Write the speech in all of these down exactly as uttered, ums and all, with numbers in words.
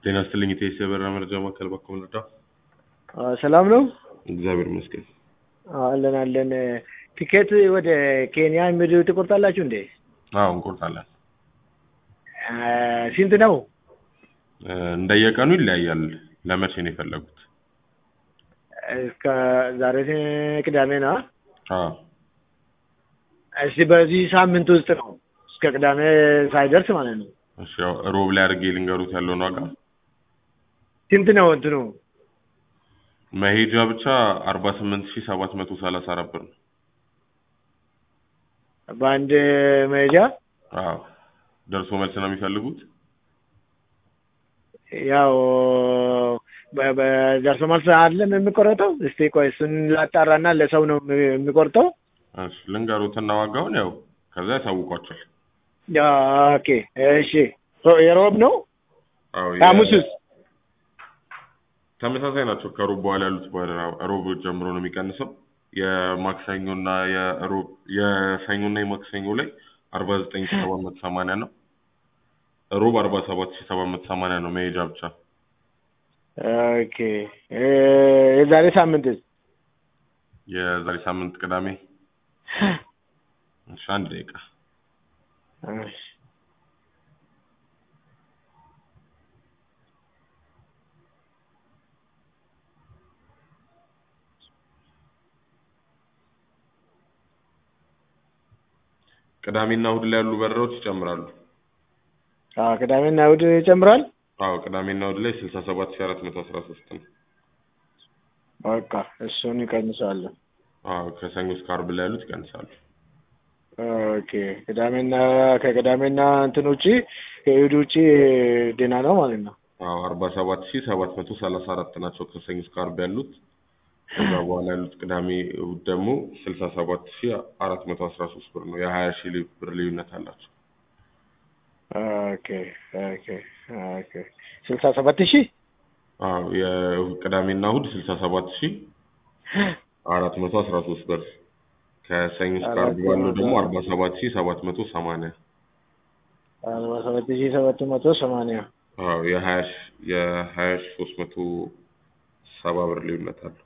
ጤና ይስጥልኝ ኢቴስ የበራ መረጃ ማዕከል በኩል ልርዳ? ሰላም ነው? እግዚአብሔር ይመስገን። አለን አለን። ቲኬት ወደ ኬንያ የሚሄዱ ትቆርጣላችሁ እንዴ? አዎ እንቆርጣለን። ስንት ነው? እንደየቀኑ ይለያያል። ለመቼ ነው የፈለጉት? እስከ ዛሬ ቅዳሜ ነው። አዎ እሺ፣ በዚህ ሳምንት ውስጥ ነው እስከ ቅዳሜ ሳይደርስ ማለት ነው። እሺ፣ ያው ሮብ ላይ አድርጌ ልንገሩት ያለውን ዋጋ። ስንት ነው እንትኑ? መሄጃ ብቻ አርባ ስምንት ሺህ ሰባት መቶ ሰላሳ አራት ብር ነው። በአንድ መሄጃ? አዎ። ደርሶ መልስ ነው የሚፈልጉት? ያው በደርሶ መልስ አይደለም የሚቆረጠው? እስቲ ቆይ እሱን ላጣራና ለሰው ነው የሚቆርጠው? እሺ፣ ልንገሩትና ዋጋውን ያው ከዛ ያሳውቋቸዋል። ኦኬ እሺ። የሮብ ነው? አዎ። ሐሙስስ? ተመሳሳይ ናቸው። ከሮብ በኋላ ያሉት ሮብ ጀምሮ ነው የሚቀንሰው። የማክሰኞና የሮብ የሰኞና የማክሰኞ ላይ አርባ ዘጠኝ ሺህ ሰባት መቶ ሰማንያ ነው። ሮብ አርባ ሰባት ሺህ ሰባት መቶ ሰማንያ ነው መሄጃ ብቻ። ኦኬ። የዛሬ ሳምንት የዛሬ ሳምንት ቅዳሜ? እሺ፣ አንድ ደቂቃ። እሺ ቅዳሜና እሑድ ላይ ያሉ በረራዎች ይጨምራሉ። አዎ፣ ቅዳሜና እሑድ ይጨምራል። አዎ፣ ቅዳሜና እሑድ ላይ ስልሳ ሰባት ሺህ አራት መቶ አስራ ሶስት ነው። በቃ እሱን ይቀንሳሉ። አዎ፣ ከሰኞ እስከ ዓርብ ላይ ያሉት ይቀንሳሉ። ኦኬ። ቅዳሜና ከቅዳሜና እንትን ውጪ ከእሑድ ውጪ ደህና ነው ማለት ነው። አዎ፣ አርባ ሰባት ሺህ ሰባት መቶ ሰላሳ አራት ናቸው ከሰኞ እስከ ዓርብ ያሉት። ከዛ በኋላ ያሉት ቅዳሜ እሑድ ደግሞ ስልሳ ሰባት ሺህ አራት መቶ አስራ ሶስት ብር ነው። የሀያ ሺህ ብር ልዩነት አላቸው። ኦኬ ኦኬ ኦኬ። ስልሳ ሰባት ሺህ? አዎ፣ የቅዳሜና እሑድ ስልሳ ሰባት ሺህ አራት መቶ አስራ ሶስት ብር። ከሰኞ እስከ ዓርብ ባለው ደግሞ አርባ ሰባት ሺህ ሰባት መቶ ሰማንያ። አርባ ሰባት ሺህ ሰባት መቶ ሰማንያ። አዎ፣ የሀያ የሀያ ሺህ ሶስት መቶ ሰባ ብር ልዩነት አለው።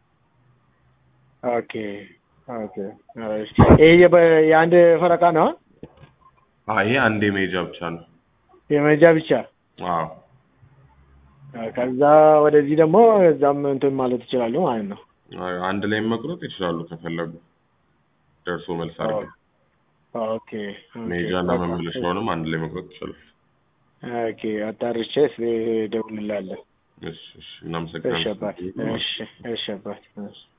ኦኬ ኦኬ። ይሄ የአንድ ፈረቃ ነው? አዎ፣ ይሄ አንድ የመሄጃ ብቻ ነው። የመሄጃ ብቻ? አዎ። ከዛ ወደዚህ ደግሞ እዛም እንትን ማለት ይችላሉ ማለት ነው። አዎ፣ አንድ ላይ መቁረጥ ይችላሉ ከፈለጉ። ደርሶ መልስ አድርገው። ኦኬ። መሄጃና መመለሻውንም አንድ ላይ መቁረጥ ይችላሉ። ኦኬ። አጣርቼ እደውልልሃለሁ። እሺ እሺ። እናመሰግናለን። እሺ አባት። እሺ እሺ አባት።